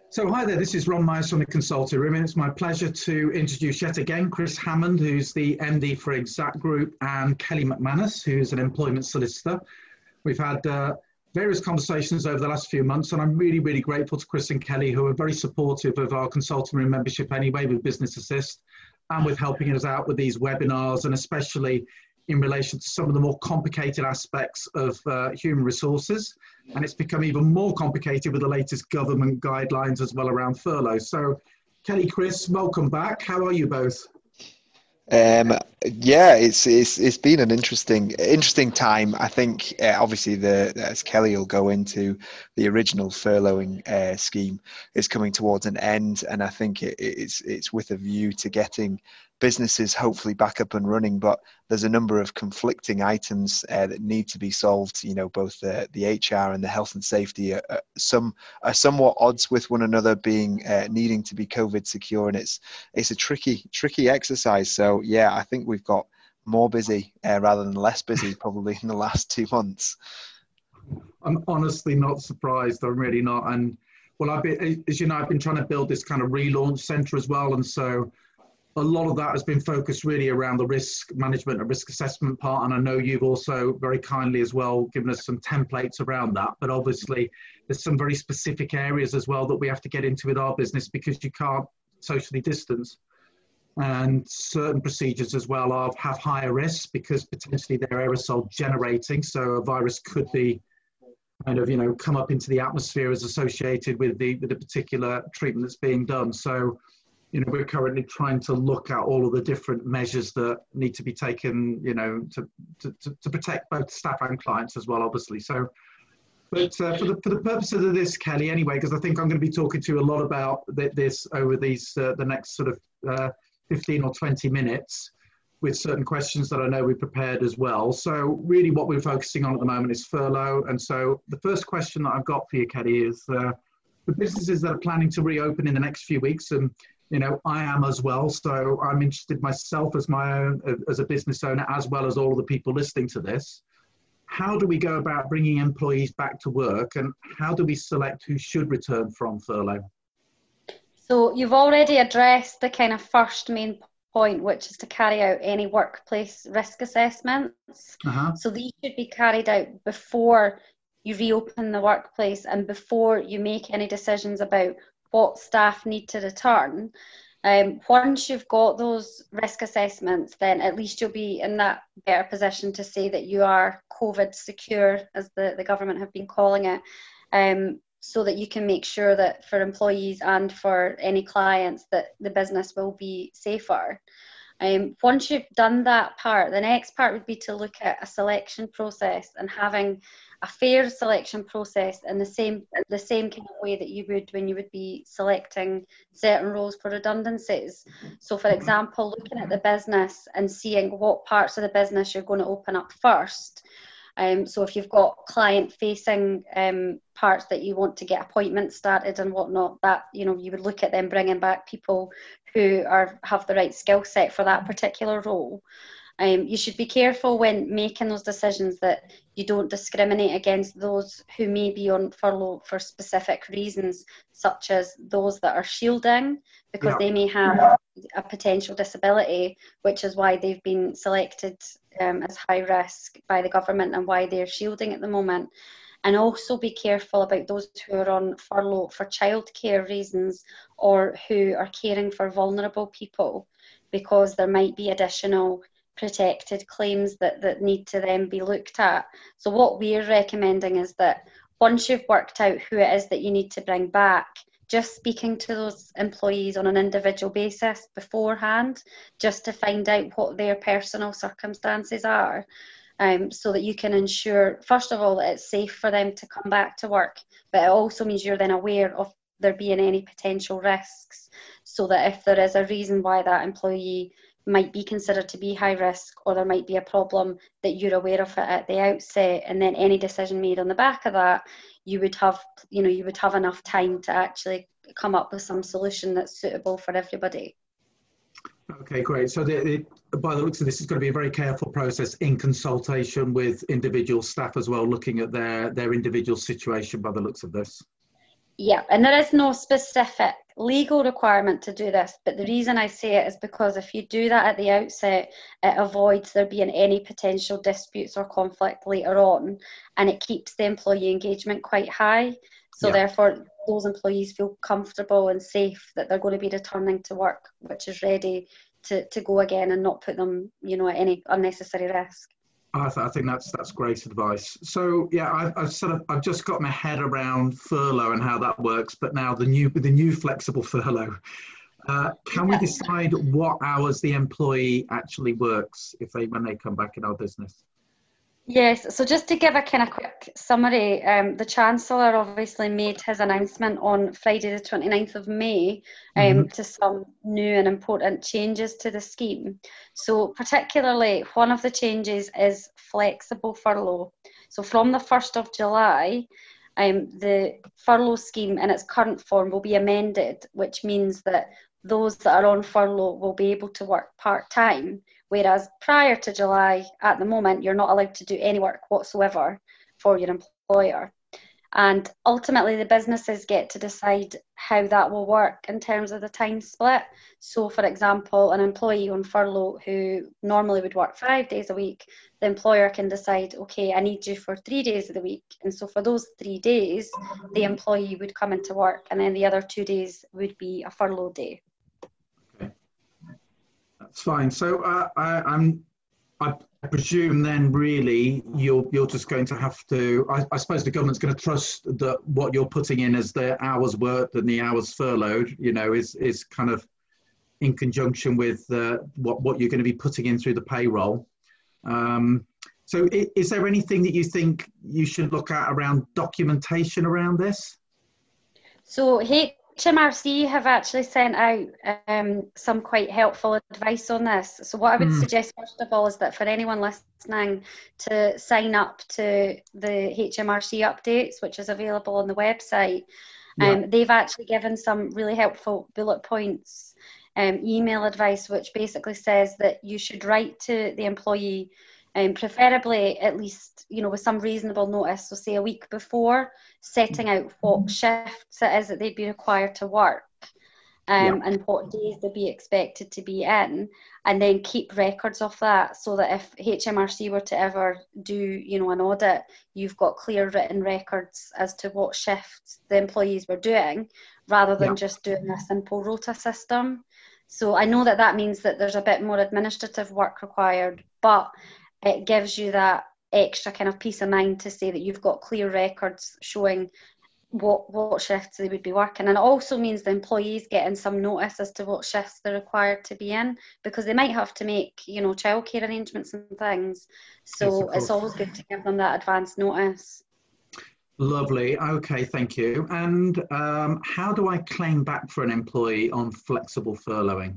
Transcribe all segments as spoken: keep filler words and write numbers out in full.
So hi there, this is Ron Myers from the Consulting Room, and it's my pleasure to introduce yet again Chris Hammond, who's the M D for Exact Group, and Kelly McManus, who's an employment solicitor. We've had uh, various conversations over the last few months, and I'm really, really grateful to Chris and Kelly, who are very supportive of our Consulting Room membership anyway with Business Assist, and with helping us out with these webinars, and especially in relation to some of the more complicated aspects of uh, human resources. And it's become even more complicated with the latest government guidelines as well around furlough. So Kelly, Chris, welcome back. How are you both? Um, yeah, it's it's it's been an interesting interesting time. I think uh, obviously the as Kelly will go into, the original furloughing uh, scheme is coming towards an end, and I think it, it's it's with a view to getting businesses hopefully back up and running. But there's a number of conflicting items uh, that need to be solved. You know, both the the H R and the health and safety are, are some are somewhat odds with one another, being uh, needing to be COVID secure, and it's it's a tricky tricky exercise. So yeah, I think we've got more busy uh, rather than less busy probably in the last two months. I'm honestly not surprised. I'm really not. And well, I've been, as you know, I've been trying to build this kind of relaunch center as well, and so a lot of that has been focused really around the risk management and risk assessment part. And I know you've also very kindly as well given us some templates around that. But obviously, there's some very specific areas as well that we have to get into with our business, because you can't socially distance. And certain procedures as well are, have higher risks because potentially they're aerosol generating. So a virus could be kind of, you know, come up into the atmosphere as associated with the, with the particular treatment that's being done. So, you know, we're currently trying to look at all of the different measures that need to be taken, you know, to, to, to protect both staff and clients as well, obviously. So, but uh, for, the, for the purposes of this, Kelly, anyway, because I think I'm going to be talking to you a lot about th this over these, uh, the next sort of uh, fifteen or twenty minutes with certain questions that I know we prepared as well. So really what we're focusing on at the moment is furlough. And so the first question that I've got for you, Kelly, is uh, the businesses that are planning to reopen in the next few weeks, and you know, I am as well. So I'm interested myself as my own, as a business owner, as well as all of the people listening to this. How do we go about bringing employees back to work, and how do we select who should return from furlough? So you've already addressed the kind of first main point, which is to carry out any workplace risk assessments. Uh-huh. So these should be carried out before you reopen the workplace and before you make any decisions about what staff need to return. Um, once you've got those risk assessments, then at least you'll be in that better position to say that you are COVID secure, as the, the government have been calling it, um, so that you can make sure that for employees and for any clients that the business will be safer. Um, once you've done that part, the next part would be to look at a selection process and having a fair selection process in the same the same kind of way that you would when you would be selecting certain roles for redundancies. So for example, looking at the business and seeing what parts of the business you're going to open up first. Um, so if you've got client-facing um, parts that you want to get appointments started and whatnot, that, you know, you would look at them bringing back people who are have the right skill set for that particular role. Um, you should be careful when making those decisions that you don't discriminate against those who may be on furlough for specific reasons, such as those that are shielding, because yeah. they may have a potential disability, which is why they've been selected um, as high risk by the government and why they're shielding at the moment. And also be careful about those who are on furlough for childcare reasons or who are caring for vulnerable people, because there might be additional protected claims that, that need to then be looked at. So what we're recommending is that once you've worked out who it is that you need to bring back, just speaking to those employees on an individual basis beforehand, just to find out what their personal circumstances are, um, so that you can ensure, first of all, that it's safe for them to come back to work, but it also means you're then aware of there being any potential risks, so that if there is a reason why that employee might be considered to be high risk, or there might be a problem, that you're aware of it at the outset, and then any decision made on the back of that, you would have, you know, you would have enough time to actually come up with some solution that's suitable for everybody. Okay, great. So the, the, by the looks of this, it's going to be a very careful process in consultation with individual staff as well, looking at their, their individual situation by the looks of this. Yeah, and there is no specific legal requirement to do this, but the reason I say it is because if you do that at the outset, it avoids there being any potential disputes or conflict later on, and it keeps the employee engagement quite high. So yeah. Therefore, those employees feel comfortable and safe that they're going to be returning to work, which is ready to, to go again and not put them, you know, at any unnecessary risk. I, th- I think that's that's great advice. So yeah, I've, I've sort of I've just got my head around furlough and how that works. But now the new the new flexible furlough, uh, can we decide what hours the employee actually works if they when they come back in our business? Yes, so just to give a kind of quick summary, um, the Chancellor obviously made his announcement on Friday the twenty-ninth of May um, mm-hmm. to some new and important changes to the scheme. So particularly one of the changes is flexible furlough. So from the first of July, um, the furlough scheme in its current form will be amended, which means that those that are on furlough will be able to work part-time, whereas prior to July, at the moment, you're not allowed to do any work whatsoever for your employer. And ultimately, the businesses get to decide how that will work in terms of the time split. So, for example, an employee on furlough who normally would work five days a week, the employer can decide, okay, I need you for three days of the week. And so for those three days, the employee would come into work, and then the other two days would be a furlough day. Okay, that's fine. So uh, I, I'm, I presume then really you're you're just going to have to. I, I suppose the government's going to trust that what you're putting in as the hours worked and the hours furloughed, you know, is is kind of in conjunction with uh, what what you're going to be putting in through the payroll. Um, so is, is there anything that you think you should look at around documentation around this? So H M R C have actually sent out um, some quite helpful advice on this. So what I would mm. suggest first of all is that for anyone listening to sign up to the H M R C updates, which is available on the website. Yeah. Um, they've actually given some really helpful bullet points, um, email advice, which basically says that you should write to the employee, um, preferably at least, you know, with some reasonable notice, so say a week before, setting out what shifts it is that they'd be required to work, um, yeah. and what days they'd be expected to be in, and then keep records of that so that if H M R C were to ever do, you know, an audit, you've got clear written records as to what shifts the employees were doing, rather than yeah. just doing a simple rota system. So I know that that means that there's a bit more administrative work required, but it gives you that extra kind of peace of mind to say that you've got clear records showing what what shifts they would be working. And it also means the employees getting some notice as to what shifts they're required to be in, because they might have to make, you know, childcare arrangements and things. So yes, it's always good to give them that advance notice. Lovely. Okay, thank you. And um, how do I claim back for an employee on flexible furloughing?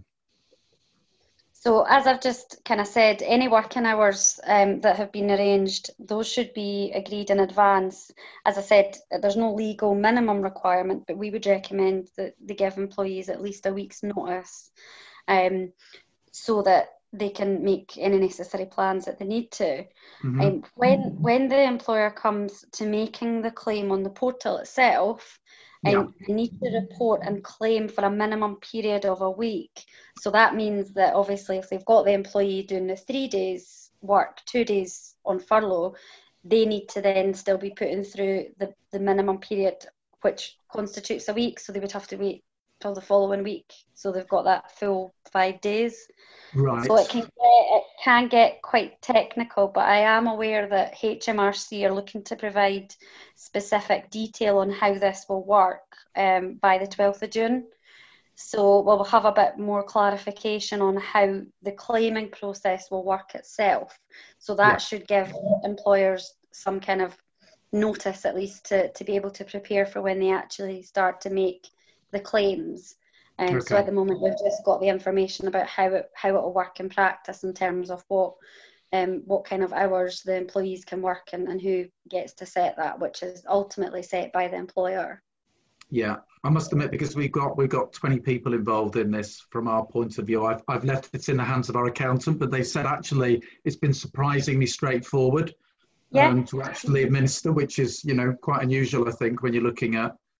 So as I've just kind of said, any working hours um, that have been arranged, those should be agreed in advance. As I said, there's no legal minimum requirement, but we would recommend that they give employees at least a week's notice, um, so that they can make any necessary plans that they need to. Mm-hmm. Um, when, when the employer comes to making the claim on the portal itself, and yeah. they need to report and claim for a minimum period of a week. So that means that obviously if they've got the employee doing the three days work, two days on furlough, they need to then still be putting through the, the minimum period, which constitutes a week. So they would have to wait till the following week. So they've got that full five days. Right. So it can get, it can get quite technical, but I am aware that H M R C are looking to provide specific detail on how this will work um, by the twelfth of June. So we'll have a bit more clarification on how the claiming process will work itself. So that yeah. should give employers some kind of notice, at least, to, to be able to prepare for when they actually start to make the claims. Um, okay. So at the moment we've just got the information about how it how it will work in practice in terms of what um what kind of hours the employees can work and, and who gets to set that, which is ultimately set by the employer. Yeah, I must admit, because we've got we've got twenty people involved in this from our point of view. I've I've left it in the hands of our accountant, but they said actually it's been surprisingly straightforward yeah. um, to actually administer, which is, you know, quite unusual, I think, when you're looking at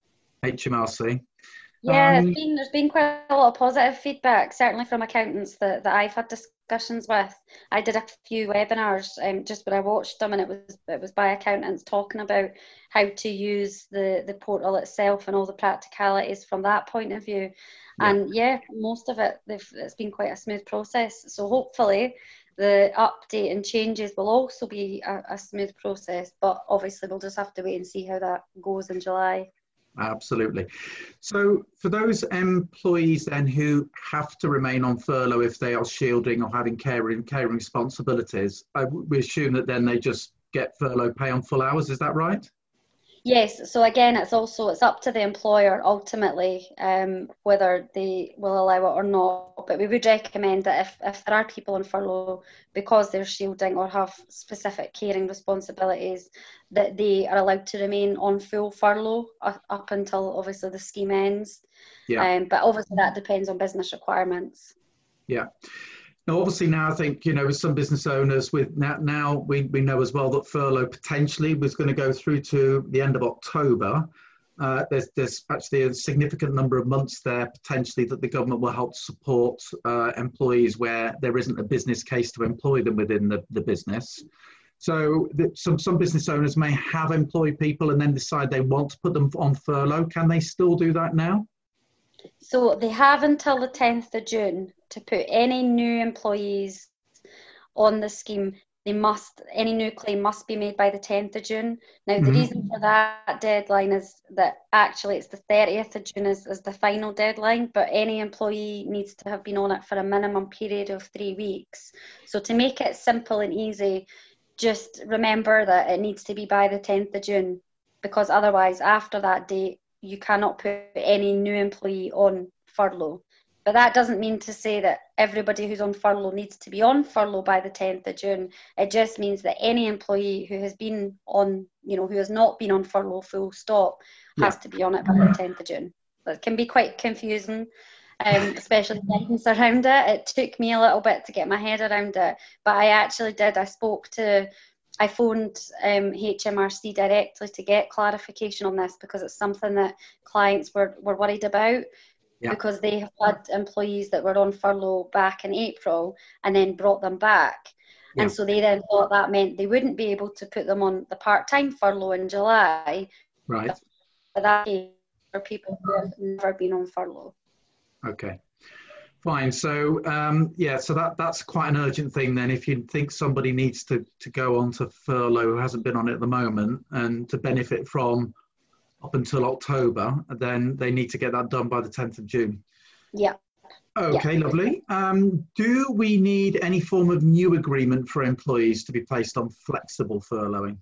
H M R C. Yeah, um, there's been, there's been quite a lot of positive feedback, certainly from accountants that, that I've had discussions with. I did a few webinars um, just when I watched them, and it was it was by accountants talking about how to use the, the portal itself and all the practicalities from that point of view. Yeah. And yeah, most of it, it's been quite a smooth process. So hopefully the update and changes will also be a, a smooth process, but obviously we'll just have to wait and see how that goes in July. Absolutely. So for those employees then who have to remain on furlough if they are shielding or having caring, caring responsibilities, I, we assume that then they just get furlough pay on full hours, is that right? Yes, so again, it's also, it's up to the employer ultimately um, whether they will allow it or not, but we would recommend that if, if there are people on furlough because they're shielding or have specific caring responsibilities, that they are allowed to remain on full furlough up, up until obviously the scheme ends. Yeah. Um, but obviously that depends on business requirements. Yeah. Now, obviously now I think, you know, with some business owners, with now, now we, we know as well that furlough potentially was going to go through to the end of October. Uh, there's, there's actually a significant number of months there potentially that the government will help support uh, employees where there isn't a business case to employ them within the, the business. So that some, some business owners may have employed people and then decide they want to put them on furlough. Can they still do that now? So they have until the tenth of June to put any new employees on the scheme. They must, any new claim must be made by the tenth of June. Now, mm-hmm. the reason for that deadline is that actually it's the thirtieth of June is, is the final deadline, but any employee needs to have been on it for a minimum period of three weeks. So to make it simple and easy, just remember that it needs to be by the tenth of June, because otherwise after that date, you cannot put any new employee on furlough. But that doesn't mean to say that everybody who's on furlough needs to be on furlough by the tenth of June. It just means that any employee who has been on, you know, who has not been on furlough full stop has yeah. to be on it by the tenth of June. That can be quite confusing, um, especially guidance around it. It took me a little bit to get my head around it, but I actually did. I spoke to I phoned um, H M R C directly to get clarification on this, because it's something that clients were, were worried about, yeah. because they had employees that were on furlough back in April and then brought them back. Yeah. And so they then thought that meant they wouldn't be able to put them on the part-time furlough in July. Right. But that is for people who have never been on furlough. Okay. Fine. So, um, yeah, so that, that's quite an urgent thing then. If you think somebody needs to, to go on to furlough who hasn't been on it at the moment and to benefit from up until October, then they need to get that done by the tenth of June. Yeah. Okay, yeah. Lovely. Um, do we need any form of new agreement for employees to be placed on flexible furloughing?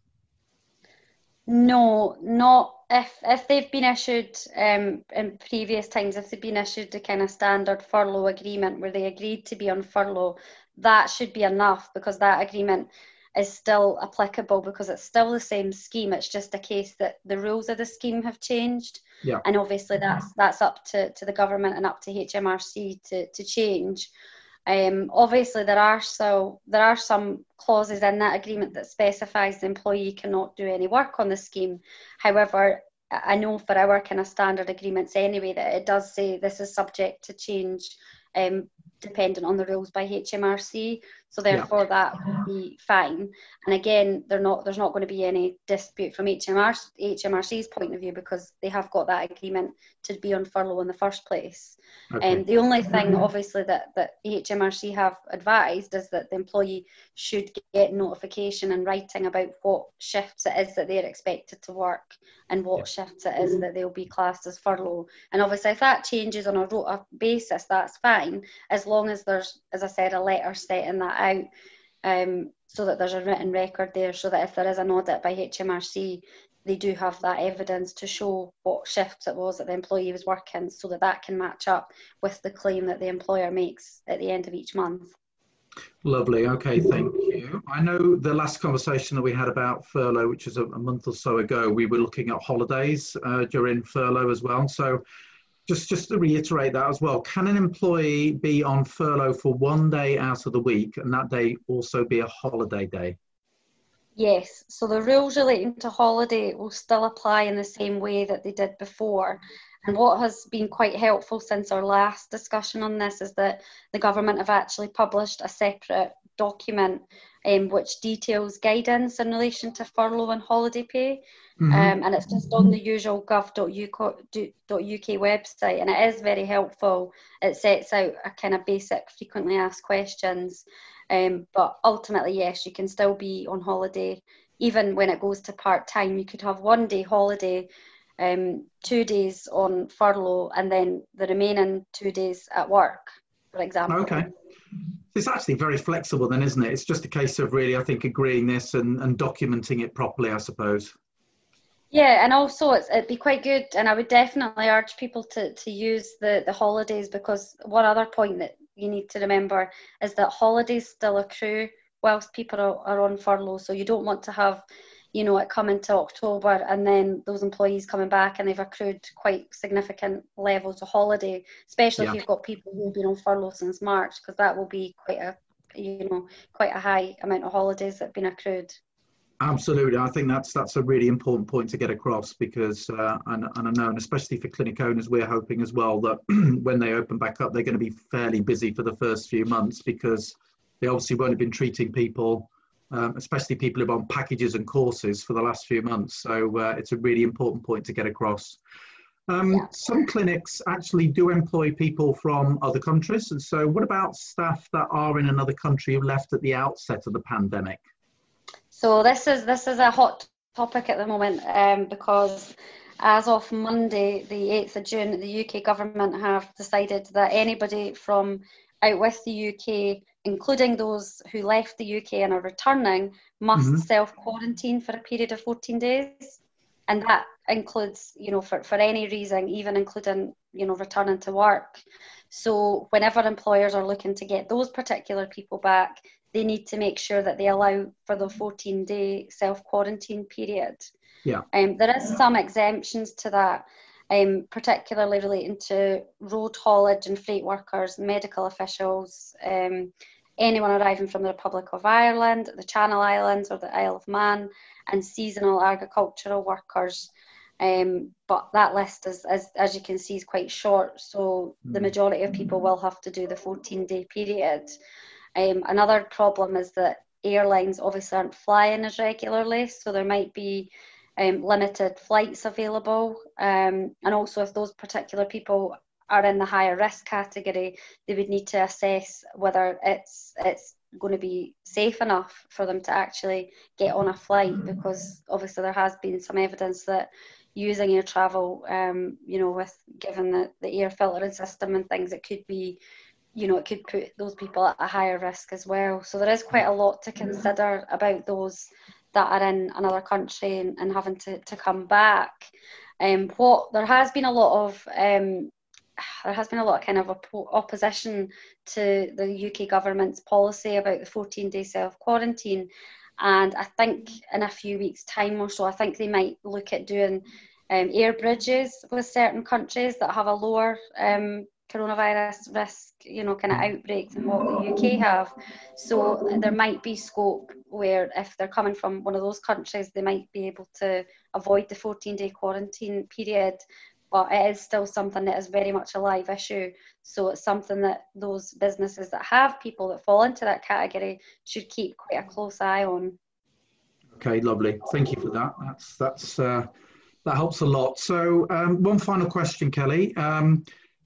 No, not if if they've been issued um, in previous times, if they've been issued a kind of standard furlough agreement where they agreed to be on furlough, that should be enough, because that agreement is still applicable, because it's still the same scheme. It's just a case that the rules of the scheme have changed. Yeah. And obviously that's that's up to, to the government and up to H M R C to, to change. Um, obviously, there are so there are some clauses in that agreement that specifies the employee cannot do any work on the scheme. However, I know for our kind of standard agreements anyway that it does say this is subject to change, um, dependent on the rules by H M R C. So therefore, yeah. that would be fine. And again, they're not there's not going to be any dispute from H M R, H M R C's point of view, because they have got that agreement to be on furlough in the first place. And okay. um, the only thing, obviously, that, that H M R C have advised is that the employee should get notification in writing about what shifts it is that they're expected to work and what yeah. shifts it is that they'll be classed as furlough. And obviously, if that changes on a rota basis, that's fine, as long as there's, as I said, a letter setting that out, um, so that there's a written record there, so that if there is an audit by H M R C, they do have that evidence to show what shifts it was that the employee was working, so that that can match up with the claim that the employer makes at the end of each month. Lovely. Okay, thank you. I know the last conversation that we had about furlough, which was a, a month or so ago, we were looking at holidays uh, during furlough as well. So just, just to reiterate that as well, can an employee be on furlough for one day out of the week and that day also be a holiday day? Yes, so the rules relating to holiday will still apply in the same way that they did before. And what has been quite helpful since our last discussion on this is that the government have actually published a separate document um, which details guidance in relation to furlough and holiday pay. Mm-hmm. um, and it's just on the usual gov dot U K website, and it is very helpful. It sets out a kind of basic frequently asked questions. Um, but ultimately, yes, you can still be on holiday. Even when it goes to part-time, you could have one day holiday, um, two days on furlough, and then the remaining two days at work, for example. Okay. It's actually very flexible then, isn't it? It's just a case of really, I think, agreeing this and, and documenting it properly, I suppose. Yeah, and also it's, it'd be quite good, and I would definitely urge people to, to use the, the holidays, because one other point that you need to remember is that holidays still accrue whilst people are, are on furlough. So you don't want to have, you know, it come into October and then those employees coming back and they've accrued quite significant levels of holiday, especially yeah. if you've got people who've been on furlough since March, because that will be quite a, you know, quite a high amount of holidays that have been accrued. Absolutely. I think that's that's a really important point to get across, because, uh, and, and I know, and especially for clinic owners, we're hoping as well that when they open back up, they're going to be fairly busy for the first few months, because they obviously won't have been treating people, um, especially people who are on packages and courses for the last few months. So uh, it's a really important point to get across. Um, yeah. Some clinics actually do employ people from other countries. And so what about staff that are in another country who left at the outset of the pandemic? So this is this is a hot topic at the moment, um, because as of Monday, the eighth of June, the U K government have decided that anybody from out with the U K, including those who left the U K and are returning, must mm-hmm. self-quarantine for a period of fourteen days. And that includes, you know, for, for any reason, even including, you know, returning to work. So whenever employers are looking to get those particular people back, they need to make sure that they allow for the fourteen day self-quarantine period. Yeah. Um, there is some exemptions to that, um, particularly relating to road haulage and freight workers, medical officials, um, anyone arriving from the Republic of Ireland, the Channel Islands or the Isle of Man, and seasonal agricultural workers. Um, but that list, is, as, as you can see, is quite short. So mm. the majority of people will have to do the fourteen day period. Um, another problem is that airlines obviously aren't flying as regularly, so there might be um, limited flights available. Um, and also, if those particular people are in the higher risk category, they would need to assess whether it's it's going to be safe enough for them to actually get on a flight, because obviously there has been some evidence that using air travel, um, you know, with given the, the air filtering system and things, it could be, you know, it could put those people at a higher risk as well. So there is quite a lot to consider about those that are in another country and, and having to, to come back. Um, what there has been a lot of um, there has been a lot of kind of oppo- opposition to the U K government's policy about the fourteen day self-quarantine. And I think in a few weeks' time or so, I think they might look at doing um, air bridges with certain countries that have a lower um, coronavirus risk, you know, kind of outbreak than what the U K have. So there might be scope where if they're coming from one of those countries, they might be able to avoid the fourteen day quarantine period. But it is still something that is very much a live issue. So it's something that those businesses that have people that fall into that category should keep quite a close eye on. Okay, lovely. Thank you for that. That's that's uh, that helps a lot. So um, one final question, Kelly. Um,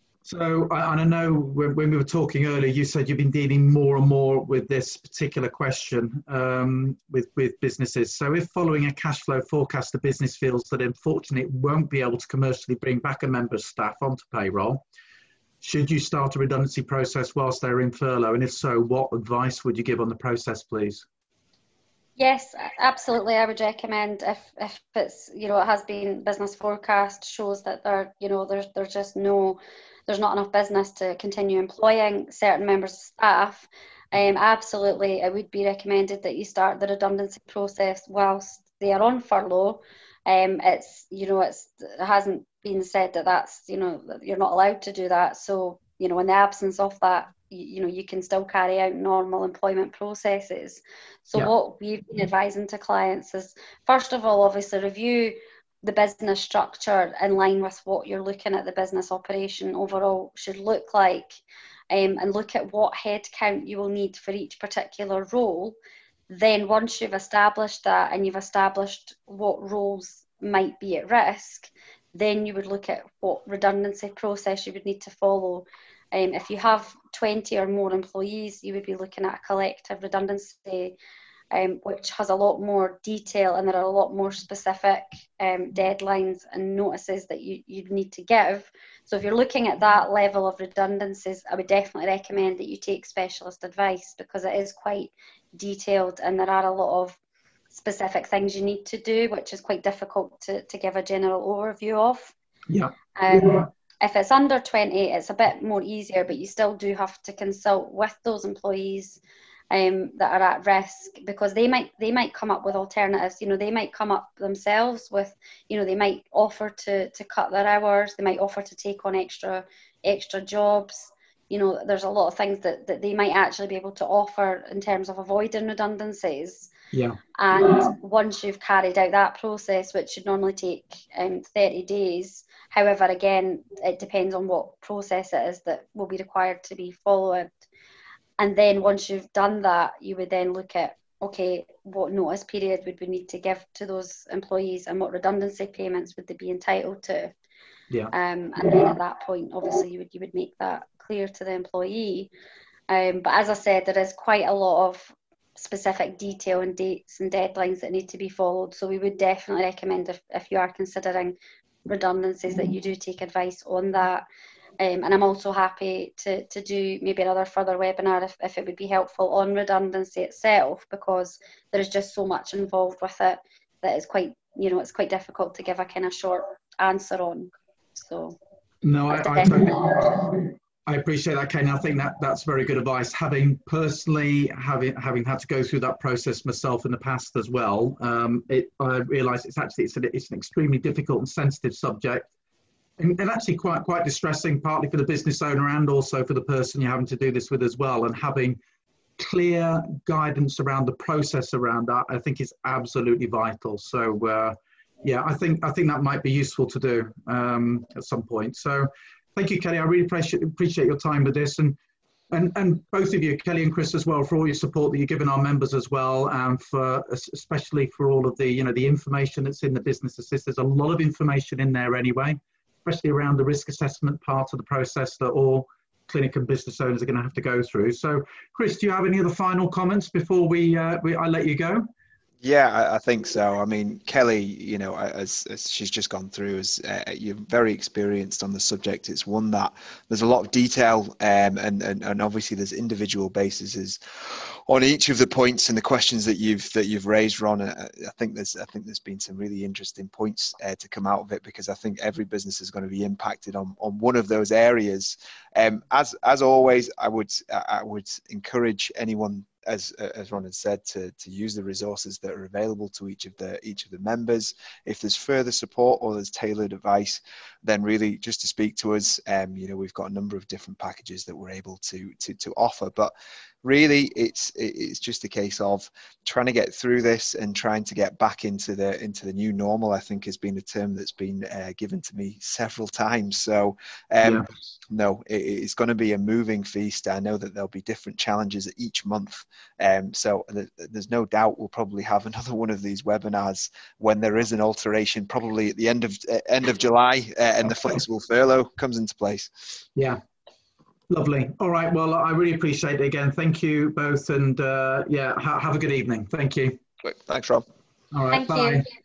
so I, and I know when, when we were talking earlier, you said you've been dealing more and more with this particular question um, with, with businesses. So if following a cash flow forecast, the business feels that unfortunately it won't be able to commercially bring back a member of staff onto payroll, should you start a redundancy process whilst they're in furlough? And if so, what advice would you give on the process, please? Yes, absolutely. I would recommend if, if it's, you know, it has been business forecast shows that there, you know, there's there's just no, there's not enough business to continue employing certain members of staff. Um, absolutely, it would be recommended that you start the redundancy process whilst they are on furlough. Um, it's, you know, it's it hasn't been said that that's, you know, that you're not allowed to do that. So, you know, in the absence of that, you know, you can still carry out normal employment processes. So yeah. what we've been advising to clients is, first of all, obviously review the business structure in line with what you're looking at the business operation overall should look like, um, and look at what headcount you will need for each particular role. Then once you've established that and you've established what roles might be at risk, then you would look at what redundancy process you would need to follow. Um, if you have twenty or more employees, you would be looking at a collective redundancy, um, which has a lot more detail, and there are a lot more specific um, deadlines and notices that you, you'd need to give. So if you're looking at that level of redundancies, I would definitely recommend that you take specialist advice, because it is quite detailed and there are a lot of specific things you need to do, which is quite difficult to, to give a general overview of. Yeah. Um, yeah. If it's under twenty, it's a bit more easier, but you still do have to consult with those employees um, that are at risk, because they might they might come up with alternatives. You know, they might come up themselves with, you know, they might offer to to cut their hours, they might offer to take on extra extra jobs. You know, there's a lot of things that, that they might actually be able to offer in terms of avoiding redundancies. Yeah. And yeah. once you've carried out that process, which should normally take um, thirty days, however, again, it depends on what process it is that will be required to be followed. And then once you've done that, you would then look at, okay, what notice period would we need to give to those employees, and what redundancy payments would they be entitled to? Yeah. Um, and then at that point, obviously, you would you would make that clear to the employee. Um, but as I said, there is quite a lot of specific detail and dates and deadlines that need to be followed. So we would definitely recommend, if, if you are considering redundancies, that you do take advice on that. Um, and I'm also happy to, to do maybe another further webinar if, if it would be helpful on redundancy itself, because there is just so much involved with it that it's quite, you know, it's quite difficult to give a kind of short answer on. So no, I, I totally, I appreciate that, Kane. I think that that's very good advice. Having personally having having had to go through that process myself in the past as well, um, it, I realise it's actually it's an, it's an extremely difficult and sensitive subject, and, and actually quite quite distressing, partly for the business owner and also for the person you're having to do this with as well. And having clear guidance around the process around that, I think, is absolutely vital. So uh, yeah, I think I think that might be useful to do um, at some point. So. Thank you, Kelly. I really appreciate, appreciate your time with this, and, and and both of you, Kelly and Chris, as well, for all your support that you're giving our members as well, and for especially for all of the you know the information that's in the Business Assist. There's a lot of information in there anyway, especially around the risk assessment part of the process that all clinic and business owners are going to have to go through. So, Chris, do you have any other final comments before we, uh, we I let you go? Yeah, I, I think so. I mean, Kelly, you know, as, as she's just gone through, as uh, you're very experienced on the subject. It's one that there's a lot of detail, um, and, and and obviously there's individual bases on each of the points and the questions that you've that you've raised, Ron. I, I think there's I think there's been some really interesting points uh, to come out of it, because I think every business is going to be impacted on on one of those areas. Um, as as always, I would I would encourage anyone, as as Ron had said, to to use the resources that are available to each of the each of the members. If there's further support or there's tailored advice, then really just to speak to us. Um, you know, we've got a number of different packages that we're able to to to offer, but really it's it's just a case of trying to get through this and trying to get back into the into the new normal, I think, has been a term that's been uh, given to me several times. So um, yeah. no, it, it's going to be a moving feast. I know that there'll be different challenges each month. Um, so th- there's no doubt we'll probably have another one of these webinars when there is an alteration, probably at the end of uh, end of July, uh, and the flexible furlough comes into place. Yeah. Lovely. All right. Well, I really appreciate it again. Thank you both. And uh, yeah, ha- have a good evening. Thank you. Great. Thanks, Rob. All right. Thank bye. You.